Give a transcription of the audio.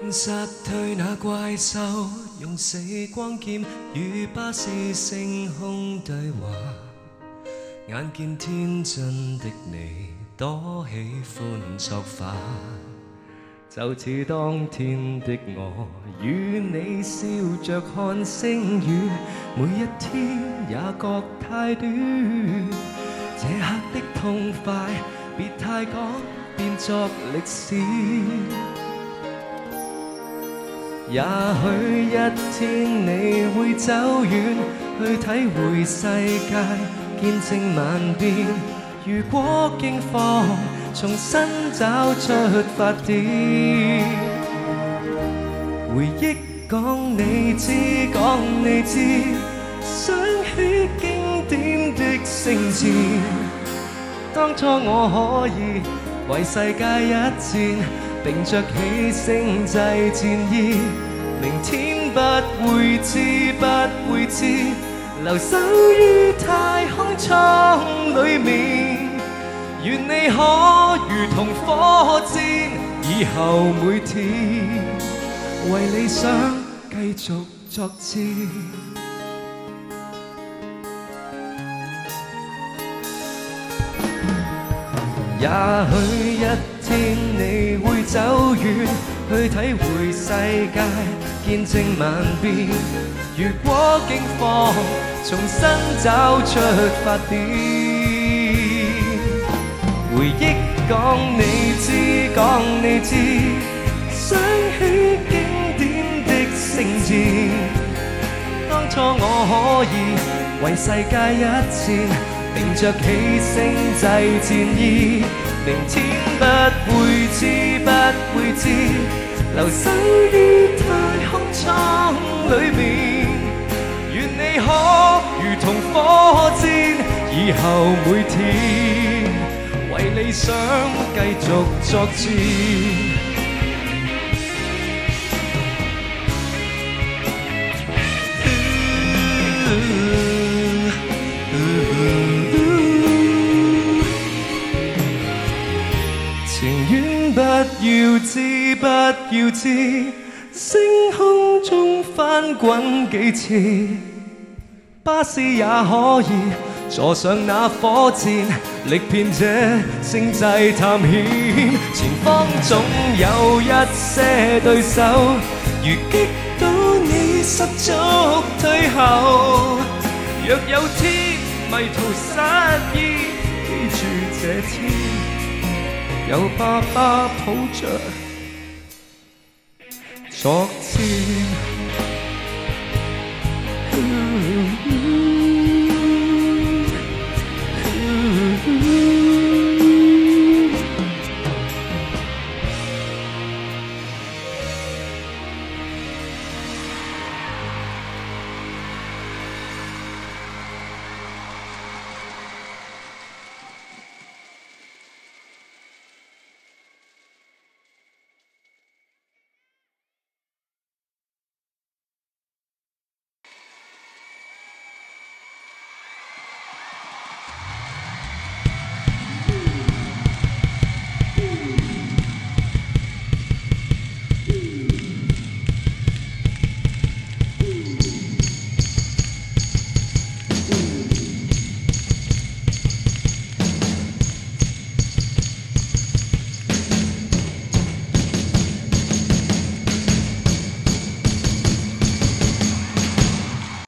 殺退那怪獸，用死光劍與巴士星空對話。眼見天真的你，多喜歡作法，就似當天的我，與你笑着看星雨，每一天也覺太短。這刻的痛快，別太趕，變作歷史。也許一天你會走遠，去體會世界，見證萬變。如果經課，重新找出發點。回憶講你知，講你知，想起經典的聖詞。當初我可以為世界一戰，定着起星際戰意，明天不會知，不會知，留守於太空艙裏面。願你可如同火箭，以後每天為理想繼續作戰。也許一天你會走遠，去體會世界，見證萬變。如果經課，重新找出發點。回憶講你知，講你知，想起經典的聖詞。當初我可以為世界一戰，定着起星際戰意，明天不會知，不會知，留守於太空艙裏面。願你可如同火箭，以後每天為理想繼續作戰。情願不要知，不要知，星空中翻滾幾次，巴士也可以坐上那火箭，歷遍這星際探險。前方總有一些對手，如擊倒你失足退後。若有天迷途失意，記住這天有爸爸抱着作戰。